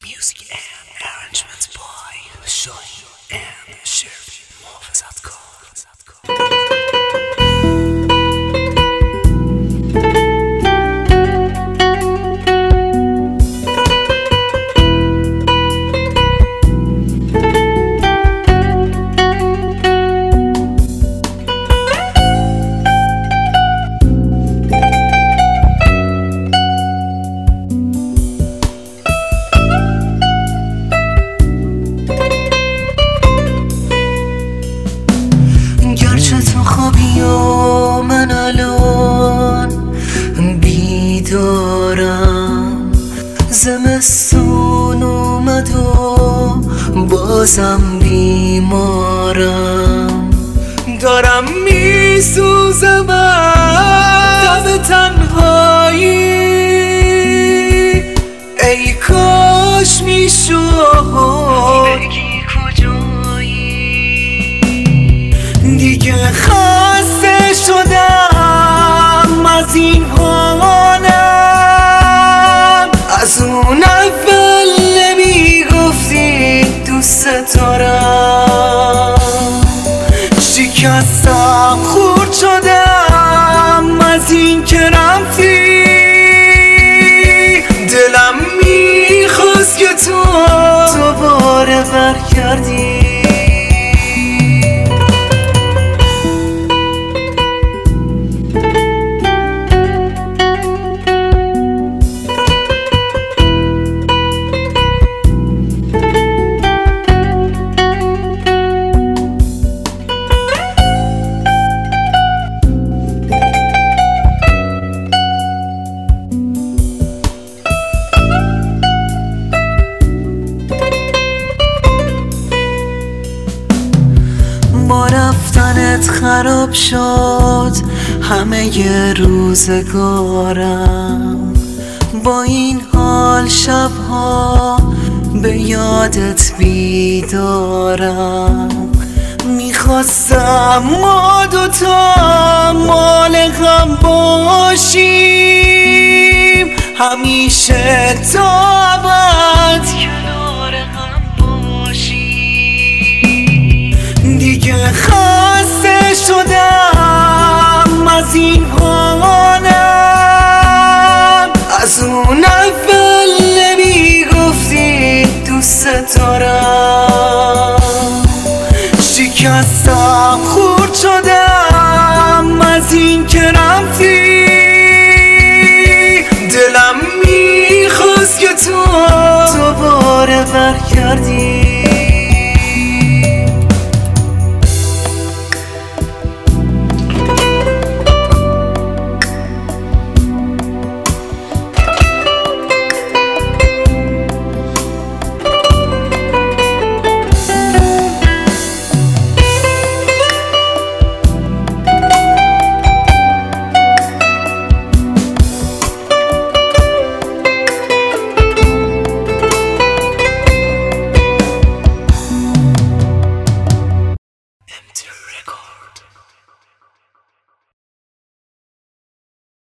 Music and arrangements by Shaheen and Shervin محافظتکار. گرچه تو خوابی و من الان بیدارم، زمستون اومد و بازم بیمارم، دارم میسوزم از دم تنهایی. ای کاش میشد دیگه خسته شدم از این حالم. از اون اول نمیگفتی دوست دارم، شکستم خورد شدم از این که رفتی. دلم میخواست که تو دوباره برگردی. با رفتنت خراب شد همه ی روزگارم. با این حال شبها به یادت بیدارم. میخواستم ما دوتا مال غم باشیم، همیشه تا ابد کنار هم باشیم. دیگه خسته شدم از این حالم. از اون اول نمیگفتی دوست دارم، شکستم خورد شدم از این که رفتی. دلم میخواست که تو دوباره برگردی.